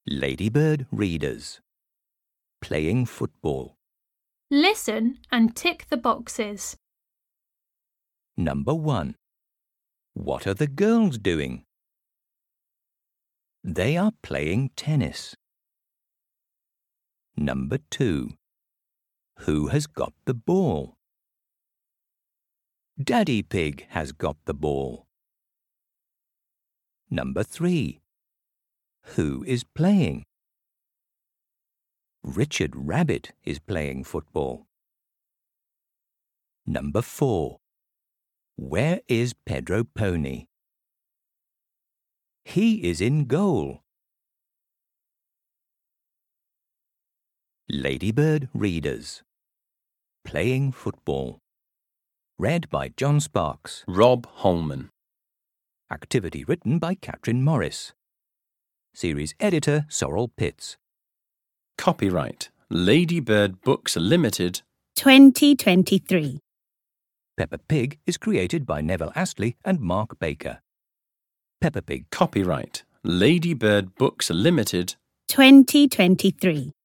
Ladybird readers. Playing football. Listen and tick the boxes. Number 1. What are the girls doing? They are playing tennis. Number 2. Who has got the ball? Daddy Pig has got the ball. Number 3. Who is playing? Richard Rabbit is playing football. Number 4. Where is Pedro Pony? He is in goal. Ladybird readers. Playing football. Read by John Sparks. Rob Holman. Activity written by Catherine Morris. Series editor Sorrel Pitts. Copyright Ladybird Books Limited 2023. Peppa Pig is created by Neville Astley and Mark Baker. Peppa Pig. Copyright Ladybird Books Limited 2023.